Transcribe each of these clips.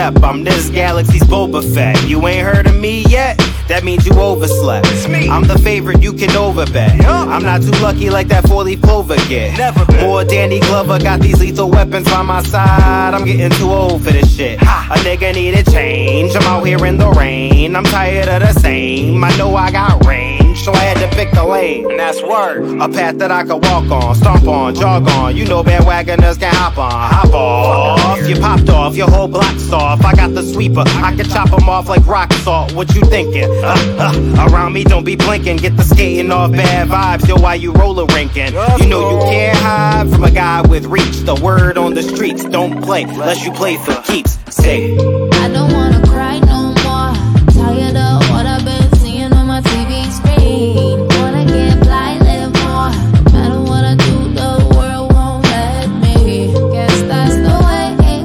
step. I'm this galaxy's Boba Fett. You ain't heard of me yet? That means you overslept. It's me. I'm the favorite you can overbet. I'm not too lucky like that 4-leaf clover get. Never been. More Danny Glover, got these lethal weapons by my side. I'm getting too old for this shit. A nigga need a change. I'm out here in the rain. I'm tired of the same. I know I got range, so I had to pick the lane. And that's word. A path that I could walk on, stomp on, jog on. You know bandwagoners can hop on, hop off. You popped off, your whole block's off. I got the sweeper, I can chop them off like rock salt. What you thinking? Around me, don't be blinking. Get the skating off, bad vibes. Yo, why you roller rinking? You know you can't hide from a guy with reach. The word on the streets, don't play unless you play for keeps. Say, I don't wanna cry no more. Tired of what I've been seeing on my TV screen. Wanna get fly, live more. No matter what I do, the world won't let me. Guess that's the way it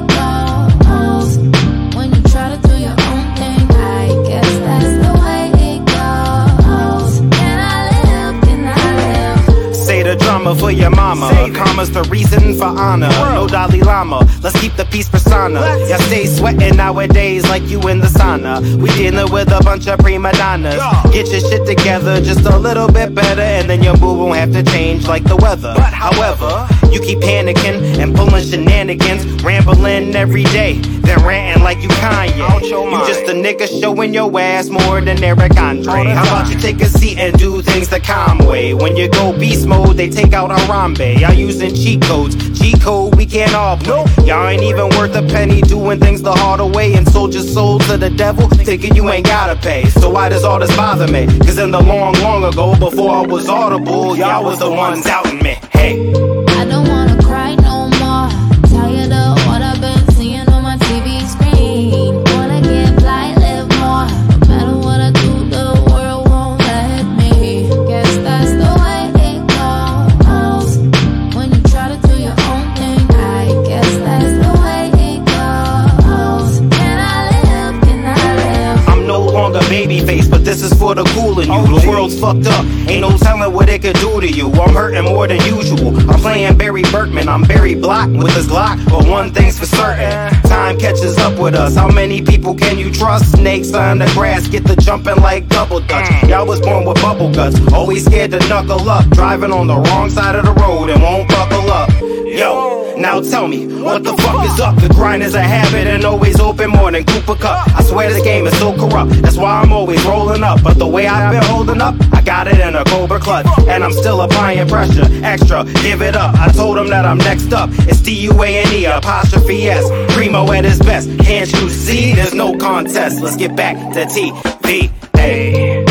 goes. When you try to do your own thing, I guess that's the way it goes. Can I live? Can I live? say the drama for your mama. Karma's the reason for honor. No Dalai Lama, let's keep the peace persona. Y'all stay sweating nowadays like you in the sauna. We dealing with a bunch of prima donnas. Get your shit together just a little bit better, and then your mood won't have to change like the weather. However, you keep panicking and pulling shenanigans, rambling every day, then ranting like you Kanye. You just a nigga showing your ass more than Eric Andre. How about you take a seat and do things the calm way? When you go beast mode, they take out Harambe. Y'all using cheat codes, cheat code we can't all play. Y'all ain't even worth a penny, doing things the harder way, and sold your soul to the devil, thinking you ain't gotta pay. So why does all this bother me? Cause in the long ago, before I was audible, y'all was the ones doubting me. Hey, I don't wanna cry no more. Tired of what I've been seeing on my TV screen. Wanna get fly, live more. No matter what I do, the world won't let me. Guess that's the way it goes. When you try to do your own thing, I guess that's the way it goes. Can I live? Can I live? I'm no longer babyface, but this is for the cool in you. The world's fucked up, ain't no telling what it could do to you. I'm hurting more than usual. I'm playing Barry Berkman, I'm Barry Block with his Glock. But one thing's for certain, time catches up with us. How many people can you trust? Snakes on the grass, get the jumping like double dutch. Y'all was born with bubble guts, always scared to knuckle up. Driving on the wrong side of the road and won't buckle up. Yo, now tell me, what the fuck is up? The grind is a habit and always open more than Cooper Cup. I swear this game is so corrupt, that's why I'm always rolling up. But the way I've been holding up, I got it in a Cobra clutch. And I'm still applying pressure, extra, give it up. I told him that I'm next up, it's D-U-A-N-E, apostrophe S. Primo at his best, can't you see? There's no contest, let's get back to TV.